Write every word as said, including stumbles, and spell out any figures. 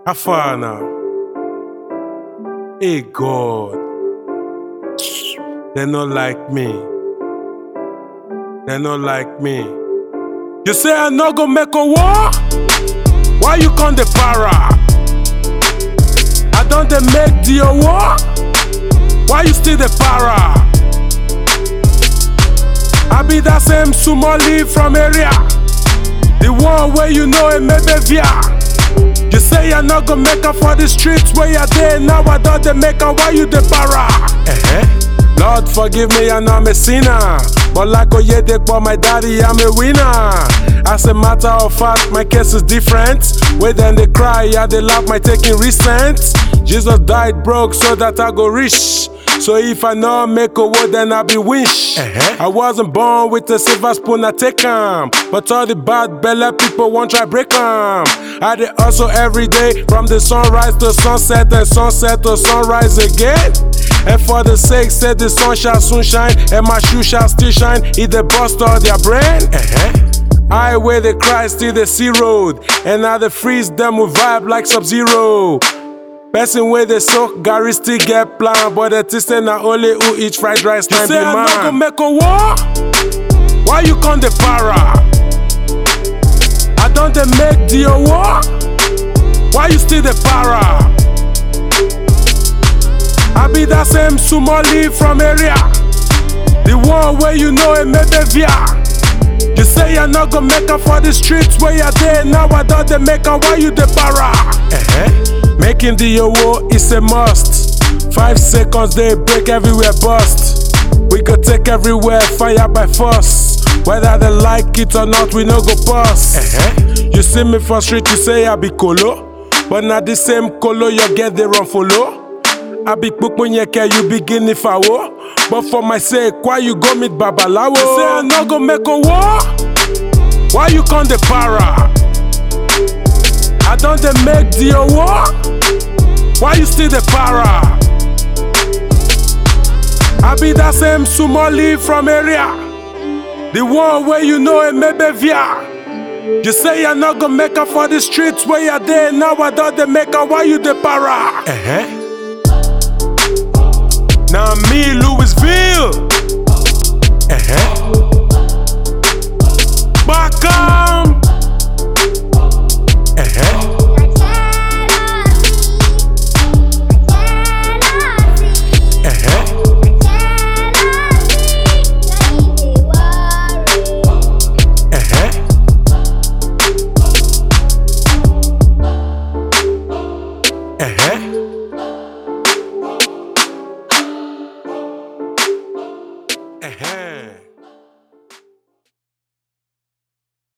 How far now? Hey God, they not like me. They not like me. You say I not go make a war? Why you come the para? I don't they make the war? Why you still the para? I be that same Somali from area, the one where you know it maybe via. You say you're not gonna make her for the streets where you're there. Now I don't they make her, why you the para? Uh-huh. Lord forgive me, and I'm a sinner, but like Oyedek, but my daddy, I'm a winner. As a matter of fact, my case is different. Where then they cry, yeah, they laugh, my taking recent. Jesus died broke so that I go rich. So if I not make a word, then I be wish. Uh-huh. I wasn't born with a silver spoon, I take 'em. But all the bad belly people won't try break 'em. I did hustle every day, from the sunrise to sunset, and sunset to sunrise again. And for the sake, said the sun shall soon shine, and my shoe shall still shine. If they bust all their brain. Uh-huh. I where they cry, still they see road, and now they freeze them with vibe like Sub-Zero. Person where they soak, Gary still get plan, but the taste na only who eat fried rice. You say I'm not gonna make a war? Why you come the para? I don't they make the war? Why you still the para? I be that same Somali from area, the one where you know it maybe via. You say you're not gonna make her for the streets where you're there. Now I don't they make her, why you the para? Uh-huh. Making the owo is a must. Five seconds they break everywhere bust. We go take everywhere fire by force. Whether they like it or not, we no go bust. Uh-huh. You see me for street, you say I be colo, but not the same colo you get the run follow. I be Pukpunyeke, you be Guinea fowl. But for my sake, why you go meet Babalawo? You say I not go make a war? Why you come the para? I don't they make the war? Why you still the para? I be that same Somali from area, the one where you know it maybe via. You say you're not gonna make her for the streets where you're there. Now I don't they make her, why you the para? Uh-huh. Now me, Louisville. Uh-huh. Backam. Uh-huh. Uh-huh. Uh-huh.